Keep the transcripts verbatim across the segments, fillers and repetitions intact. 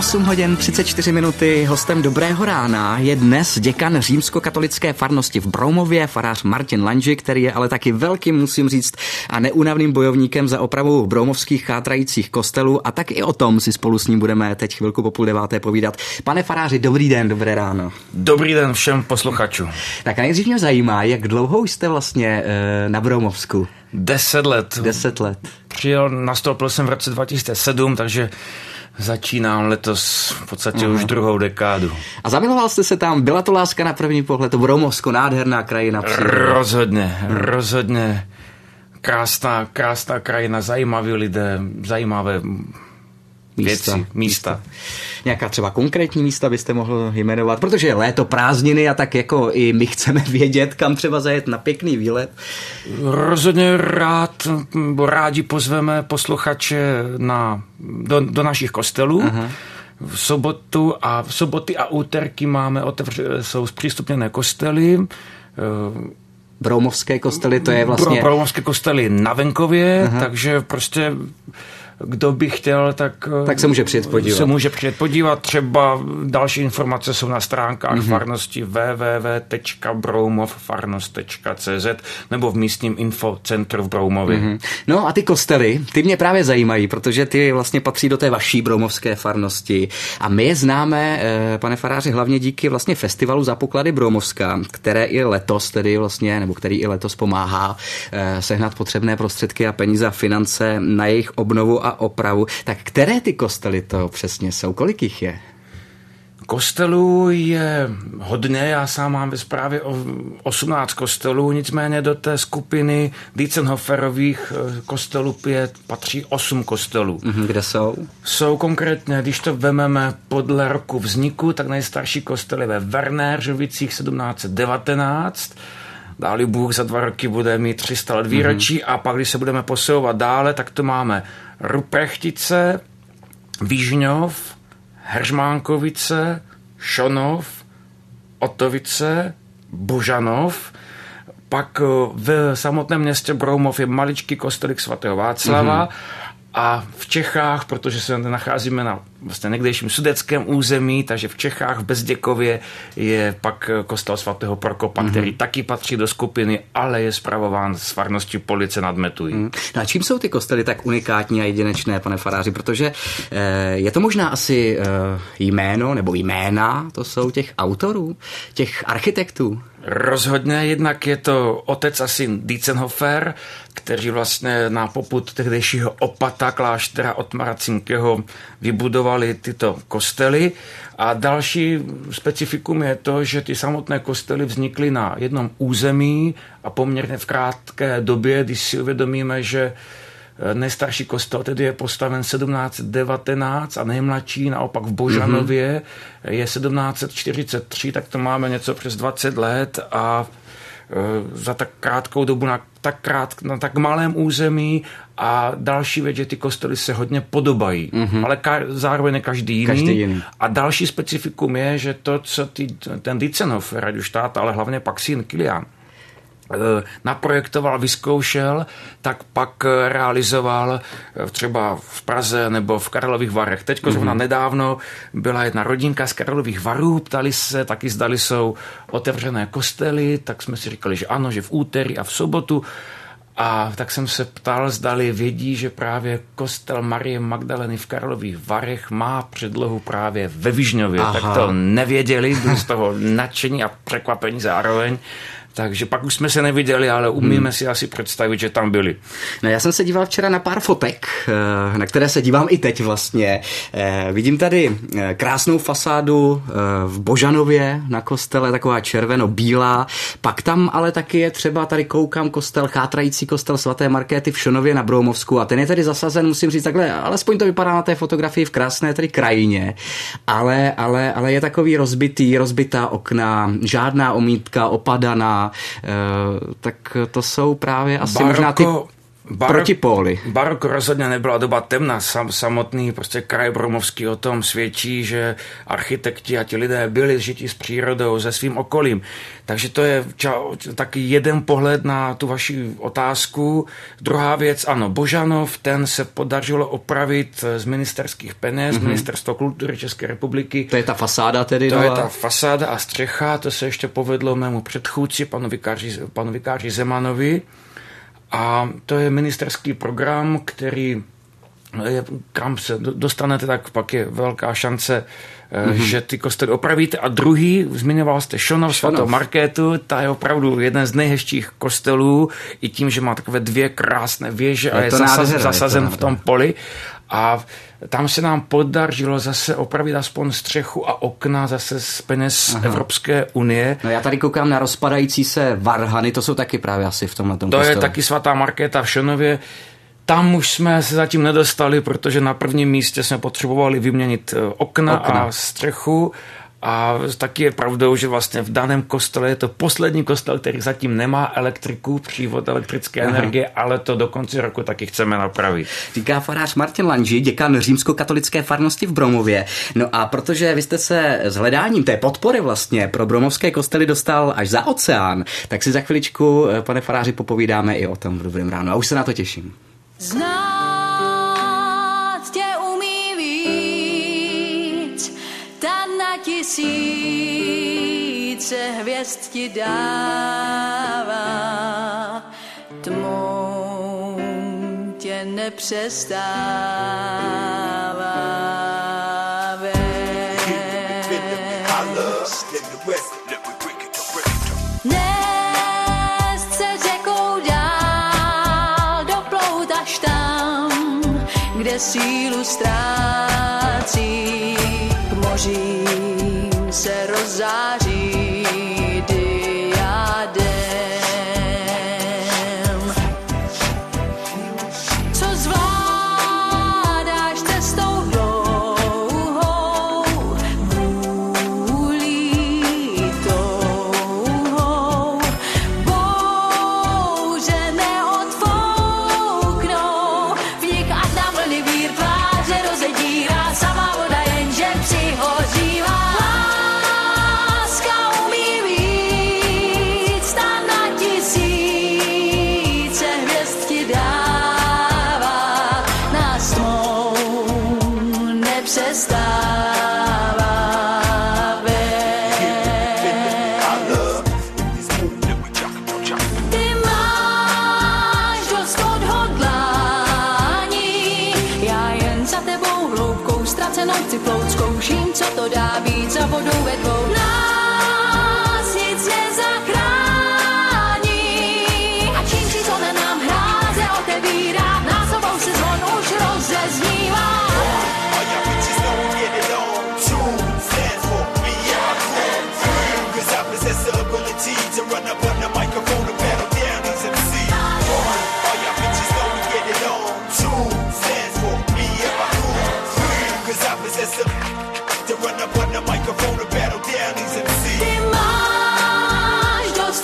osm hodin třicet čtyři minuty. Hostem Dobrého rána je dnes děkan římskokatolické farnosti v Broumově, farář Martin Lanži, který je ale taky velkým, musím říct, a neúnavným bojovníkem za opravu broumovských chátrajících kostelů, a tak i o tom si spolu s ním budeme teď chvilku po půl deváté povídat. Pane faráři, dobrý den, dobré ráno. Dobrý den všem posluchačům. Tak a nejdřív mě zajímá, jak dlouho jste vlastně e, na Broumovsku? Deset let. Deset let. Přijel, nastoupil jsem v roce dva tisíce sedm, takže začínám letos v podstatě Aha. už druhou dekádu. A zamiloval jste se tam? Byla to láska na první pohled? To Broumovsko, nádherná krajina. Rozhodně, hmm. rozhodně. Krásná, krásná krajina, zajímaví lidé, zajímavé místa. věci, místa. Nějaká třeba konkrétní místa byste mohl jmenovat? Protože je léto, prázdniny a tak jako i my chceme vědět, kam třeba zajet na pěkný výlet. Rozhodně rád, rádi pozveme posluchače na, do, do našich kostelů. Aha. V sobotu a v soboty a úterky máme otevř, jsou zpřístupněné kostely. Broumovské kostely, to je vlastně... Broumovské kostely na venkově, Aha. takže prostě kdo by chtěl, tak, tak se může přijet podívat. Se může přijet podívat. Třeba další informace jsou na stránkách mm-hmm. farnosti w w w tečka broumov farnost tečka c z nebo v místním infocentru v Broumově. Mm-hmm. No a ty kostely, ty mě právě zajímají, protože ty vlastně patří do té vaší broumovské farnosti. A my je známe, pane faráři, hlavně díky vlastně festivalu Za poklady Broumovska, které i letos tedy vlastně, nebo který i letos pomáhá sehnat potřebné prostředky a peníze a finance na jejich obnovu a opravu. Tak které ty kostely to přesně jsou? Kolik jich je? Kostelů je hodně, já sám mám ve správě osmnáct kostelů, nicméně do té skupiny Dietzenhoferových kostelů pět patří osm kostelů. Kde jsou? Jsou konkrétně, když to vememe podle roku vzniku, tak nejstarší kostel je ve Wernéřovicích sedmnáct set devatenáct, dáli Bůh za dva roky bude mít tři sta let výročí mm-hmm. a pak, když se budeme posouvat dále, tak to máme Ruprechtice, Vížňov, Heřmánkovice, Šonov, Otovice, Božanov. Pak v samotném městě Broumov je maličký kostelík svatého Václava. Mm-hmm. A v Čechách, protože se nacházíme na vlastně někdejším sudeckém území, takže v Čechách v Bezděkově je pak kostel svatého Prokopa, mm-hmm. který taky patří do skupiny, ale je spravován z farnosti Police nad Metují. Mm. No a čím jsou ty kostely tak unikátní a jedinečné, pane faráři? Protože eh, je to možná asi eh, jméno nebo jména, to jsou těch autorů, těch architektů. Rozhodně, jednak je to otec a syn Dietzenhofer, kteří vlastně na popud tehdejšího opata kláštera Otmara Cimkeho vybudovali tyto kostely. A další specifikum je to, že ty samotné kostely vznikly na jednom území a poměrně v krátké době, když si uvědomíme, že nejstarší kostel tedy je postaven sedmnáct set devatenáct a nejmladší naopak v Božanově mm-hmm. je sedmnáct set čtyřicet tři, tak to máme něco přes dvacet let a e, za tak krátkou dobu na tak, krát, na tak malém území a další věc, že ty kostely se hodně podobají, mm-hmm. ale ka- zároveň ne každý jiný. každý jiný. A další specifikum je, že to, co ty, ten Dietzenhofer, ať už táta, ale hlavně pak syn Kilian, naprojektoval, vyzkoušel, tak pak realizoval třeba v Praze nebo v Karlových Varech. Teďko mm-hmm. zrovna nedávno byla jedna rodinka z Karlových Varů, ptali se, taky zdali jsou otevřené kostely, tak jsme si říkali, že ano, že v úterý a v sobotu. A tak jsem se ptal, zdali vědí, že právě kostel Marie Magdaleny v Karlových Varech má předlohu právě ve Vížňově. Aha. Tak to nevěděli, byli z toho nadšení a překvapení zároveň. Takže pak už jsme se neviděli, ale umíme hmm. si asi představit, že tam byli. No já jsem se díval včera na pár fotek, na které se dívám i teď vlastně. Vidím tady krásnou fasádu v Božanově na kostele, taková červeno-bílá. Pak tam ale taky je třeba, tady koukám, kostel, chátrající kostel svaté Markéty v Šonově na Broumovsku a ten je tedy zasazen, musím říct takhle, alespoň to vypadá na té fotografii v krásné tedy krajině, ale, ale, ale je takový rozbitý, rozbitá okna, žádná omítka, opadaná. Uh, tak to jsou právě asi Baroko, možná ty barok, proti póly. Barok rozhodně nebyla doba temná, sam, samotný prostě kraj bromovský o tom svědčí, že architekti a ti lidé byli žití s přírodou, se svým okolím. Takže to je ča, taky jeden pohled na tu vaši otázku. Druhá věc, ano, Božanov, ten se podařilo opravit z ministerských peněz, mm-hmm. Ministerstvo kultury České republiky. To je ta fasáda tedy? To no je a... ta fasáda a střecha, to se ještě povedlo mému předchůdci, panu vikáři, panu vikáři Zemanovi. A to je ministerský program, který je, kam se dostanete, tak pak je velká šance, mm-hmm. že ty kostely opravíte. A druhý, zmiňoval jste Šonov, svatou Markétu, ta je opravdu jeden z nejhezčích kostelů, i tím, že má takové dvě krásné věže je a je zasaz, nádhera, zasazen je v tom poli. A tam se nám podařilo zase opravit aspoň střechu a okna zase z peněz Aha. Evropské unie. No já tady koukám na rozpadající se varhany, to jsou taky právě asi v tomhle tom To kostele. je taky svatá Markéta v Šonově. Tam už jsme se zatím nedostali, protože na prvním místě jsme potřebovali vyměnit okna, okna. a střechu. A taky je pravdou, že vlastně v daném kostele je to poslední kostel, který zatím nemá elektriku, přívod elektrické Aha. energie, ale to do konce roku taky chceme napravit. Říká farář Martin Lanži, děkan římskokatolické farnosti v Bromově. No a protože vy jste se s hledáním té podpory vlastně pro bromovské kostely dostal až za oceán, tak si za chviličku, pane faráři, popovídáme i o tom v Dobrém ránu. A už se na to těším. Znát tě umí víc, ta na tisíce hvězd ti dává, tmou tě nepřestává vést. Nést se řekou dál, doplout až tam, kde sílu ztrácí, k mořím se rozzáří diadem. Co zvládáš cestou dlouhou, vůlí touhou, bouře neodfouknou, v nich ať nám vlny vír tváře rozedírá, sama voda jenže přihořívá. Láska umí víc, ta na tisíce hvězd ti dává, nás tmou nepřestává vést. Ty máš dost odhodlání, já jen za tebou hloubkou ztracenou chci plout, zkouším, co to dá být za vodou ve dvou. Nás nic nezachrání a čím přítomné nám hráze otevírá, násobou se zvon už rozeznívá. Ty máš dost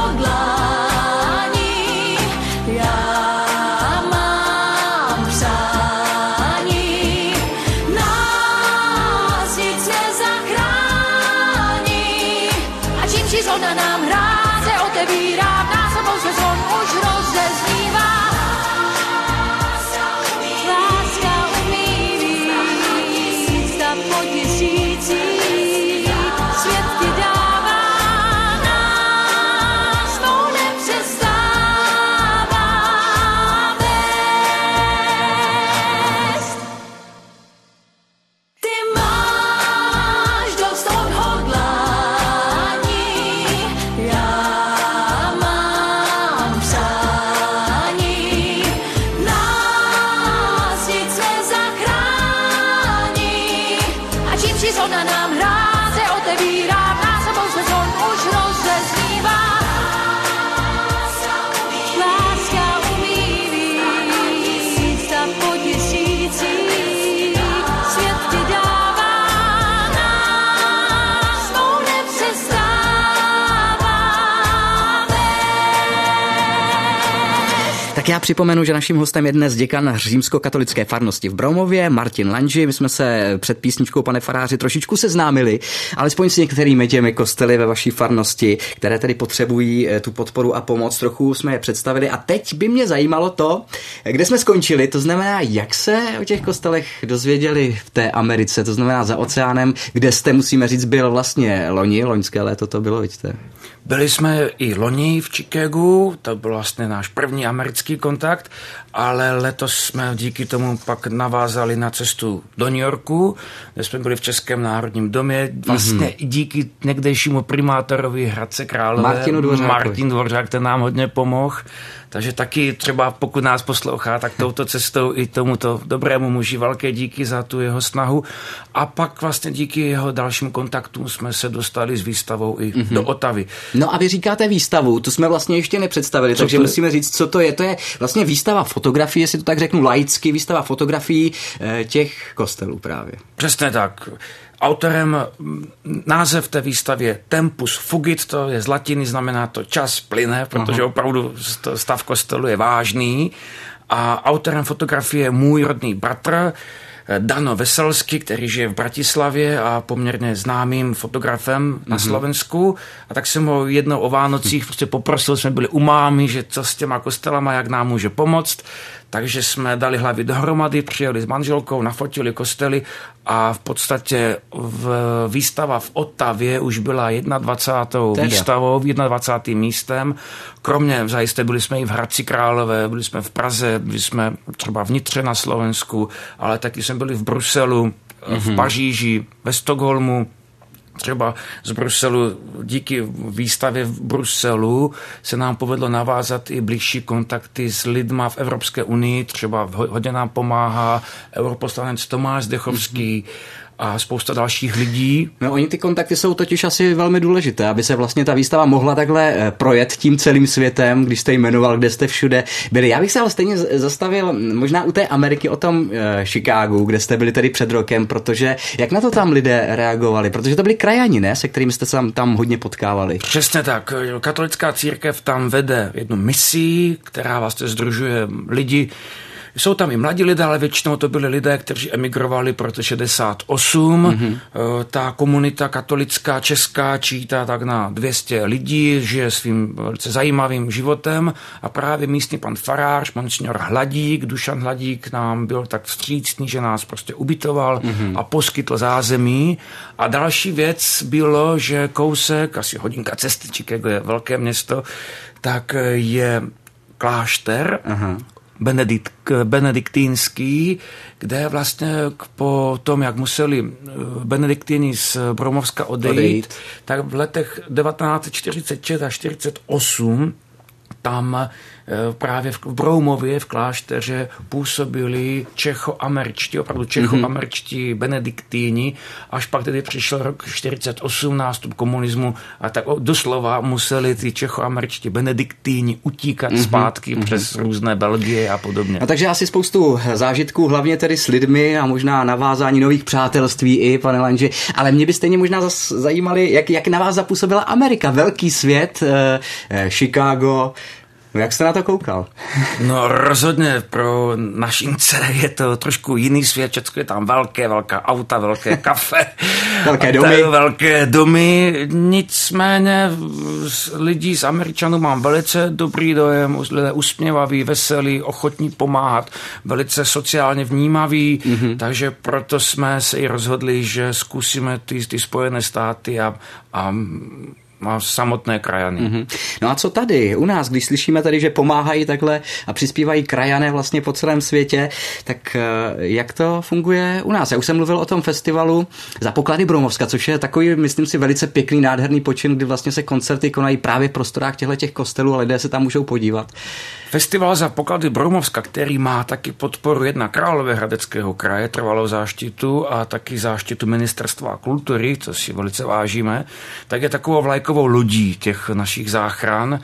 odhodlání, já mám přání, nás nic nezachrání a čím žízlona nám hráze otevírá, násobou se zvon už rozeznívá. Láska umí víc, ta po tisících svět ti dává, nás mou nepřestává vést. Ty máš dost odhodlání, já mám přání, nás nic nezachrání a čím žízlona nám hráze otevírá, násobou se zvon už rozeznívá. Láska umí víc, ta po tisících svět ti dává, nás mou nepřestává vést. Tak Tak já připomenu, že naším hostem je dnes děkan římskokatolické farnosti v Broumově, Martin Lanži. My jsme se před písničkou, pane faráři, trošičku seznámili, alespoň s některými těmi kostely ve vaší farnosti, které tedy potřebují tu podporu a pomoc. Trochu jsme je představili a teď by mě zajímalo to, kde jsme skončili, to znamená, jak se o těch kostelech dozvěděli v té Americe, to znamená za oceánem, kde jste, musíme říct, byl vlastně loni, loňské léto to bylo, vidíte? Byli jsme i loni v Chicagu, to byl vlastně náš první americký kontakt, ale letos jsme díky tomu pak navázali na cestu do New Yorku, kde jsme byli v Českém národním domě, vlastně mm-hmm. díky někdejšímu primátorovi Hradce Králové, Martinu Dvořákovi. Martin Dvořák, ten nám hodně pomohl. Takže taky třeba pokud nás poslouchá, tak touto cestou i tomuto dobrému muži velké díky za tu jeho snahu. A pak vlastně díky jeho dalším kontaktům jsme se dostali s výstavou i mm-hmm. do Ottavy. No a vy říkáte výstavu, tu jsme vlastně ještě nepředstavili, co takže musíme říct, co to je. To je vlastně výstava fotografií, jestli to tak řeknu laicky, výstava fotografií těch kostelů právě. Přesně tak. Autorem název té výstavy je Tempus Fugit, to je z latiny, znamená to čas plyne, protože Aha. opravdu stav kostelu je vážný. A autorem fotografie je můj rodný bratr, Dano Veselsky, který žije v Bratislavě a poměrně známým fotografem na mm-hmm. Slovensku. A tak jsem ho jednou o Vánocích prostě poprosil, jsme byli u mámy, že co s těma kostelama, jak nám může pomoct. Takže jsme dali hlavy dohromady, přijeli s manželkou, nafotili kostely a v podstatě v výstava v Ottavě už byla dvacátou první výstavou, dvacátým prvním místem. Kromě, zajisté byli jsme i v Hradci Králové, byli jsme v Praze, byli jsme třeba v Nitře na Slovensku, ale taky jsme byli v Bruselu, mm-hmm. v Paříži, ve Stockholmu. Třeba z Bruselu, díky výstavě v Bruselu se nám povedlo navázat i blížší kontakty s lidma v Evropské unii. Třeba hodně nám pomáhá europoslanec Tomáš Zdechovský mm-hmm. a spousta dalších lidí. No oni ty kontakty jsou totiž asi velmi důležité, aby se vlastně ta výstava mohla takhle projet tím celým světem, když jste jmenoval, kde jste všude byli. Já bych se ale stejně zastavil možná u té Ameriky o tom e, Chicagu, kde jste byli tedy před rokem, protože jak na to tam lidé reagovali? Protože to byli krajani, ne? Se kterými jste se tam, tam hodně potkávali. Přesně tak. Katolická církev tam vede jednu misi, která vlastně sdružuje lidi. Jsou tam i mladí lidé, ale většinou to byli lidé, kteří emigrovali po roce šedesát osm. Mm-hmm. Ta komunita katolická česká čítá tak na dvě stě lidí, žije svým velice zajímavým životem a právě místní pan farář, monsignor Hladík, Dušan Hladík nám byl tak vstřícný, že nás prostě ubytoval mm-hmm. a poskytl zázemí. A další věc bylo, že kousek, asi hodinka cesty, Chicago je velké město, tak je klášter, Aha. Benedikt, benediktínský, kde vlastně po tom, jak museli benediktíni z Broumovska odejít, odejít, tak v letech devatenáct čtyřicet šest a čtyřicet osm tam právě v Broumově, v klášteře působili čechoameričtí, opravdu čechoameričtí mm-hmm. benediktíni, až pak tedy přišel rok čtyřicet osm, nástup komunismu a tak doslova museli ty čechoameričtí benediktíni utíkat mm-hmm. zpátky mm-hmm. přes různé Belgie a podobně. A takže asi spoustu zážitků, hlavně tedy s lidmi a možná navázání nových přátelství i, pane Lanži, ale mě by stejně možná zase zajímali, jak, jak na vás zapůsobila Amerika, velký svět, eh, eh, Chicago. Jak jste na to koukal? No rozhodně pro našince je to trošku jiný svět, všechno je tam velké, velká auta, velké kafe. Velké domy. Velké domy, nicméně lidí z Američanů mám velice dobrý dojem, lidé usměvaví, veselí, ochotní pomáhat, velice sociálně vnímaví, mm-hmm. takže proto jsme se i rozhodli, že zkusíme ty, ty Spojené státy a, a má samotné krajany. Mm-hmm. No a co tady u nás, když slyšíme tady, že pomáhají takhle a přispívají krajané vlastně po celém světě, tak jak to funguje u nás? Já už jsem mluvil o tom festivalu Za poklady Broumovska, což je takový, myslím si, velice pěkný, nádherný počin, kdy vlastně se koncerty konají právě v prostorách těchto kostelů a lidé se tam můžou podívat. Festival Za poklady Broumovska, který má taky podporu jedna Královéhradeckého kraje, trvalou záštitu a taky záštitu Ministerstva kultury, co si velice vážíme, tak je takovou vlajkovou lodí těch našich záchran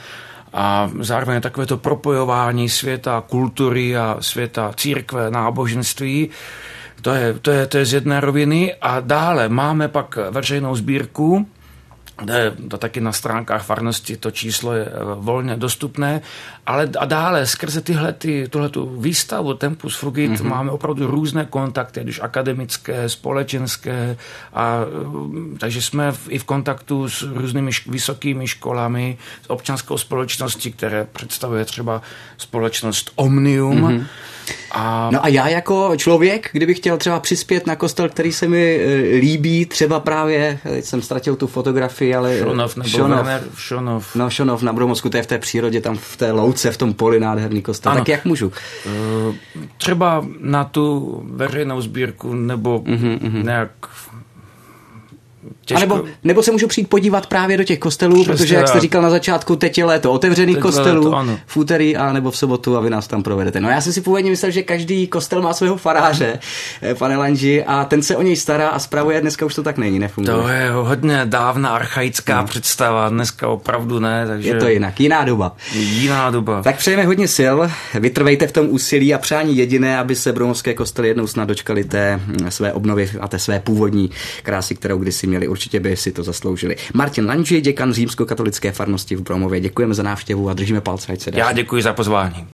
a zároveň takové to propojování světa kultury a světa církve, náboženství. To je, to je, to je z jedné roviny a dále máme pak veřejnou sbírku, kde to taky na stránkách farnosti to číslo je volně dostupné, ale a dále skrze tyhle, ty, tuhletu výstavu Tempus Fugit mm-hmm. máme opravdu různé kontakty, když akademické, společenské, a takže jsme v, i v kontaktu s různými šk- vysokými školami, s občanskou společností, které představuje třeba společnost Omnium. Mm-hmm. A... No a já jako člověk, kdybych chtěl třeba přispět na kostel, který se mi líbí, třeba právě, jsem ztratil tu fotografii, ale... Šonov nebo Šonov. Šonov. No Šonov na Bromovsku, to je v té přírodě, tam v té louce, v tom poli nádherný kostel. Ano. Tak jak můžu? Třeba na tu veřejnou sbírku nebo mm-hmm. nějak... A nebo, nebo se můžu přijít podívat právě do těch kostelů, přesně, protože, jak jste říkal na začátku, teď je léto otevřených teď kostelů léto, v úterý a nebo v sobotu a vy nás tam provedete. No já jsem si původně myslel, že každý kostel má svého faráře, pane Lanži, a ten se o něj stará a spravuje. Dneska už to tak není, nefunguje. To je hodně dávná archaická hmm. představa, dneska opravdu ne. Takže... Je to jinak, jiná doba. Jiná doba. Tak přejeme hodně sil, vytrvejte v tom úsilí a přání jediné, aby se bromovské kostely jednou snad dočkali té své obnovy a té své původní krásy, kterou kdysi měli. Určitě by si to zasloužili. Martin Lanži, děkan římskokatolické farnosti v Bromově. Děkujeme za návštěvu a držíme palce, ať se dá. Já děkuji za pozvání.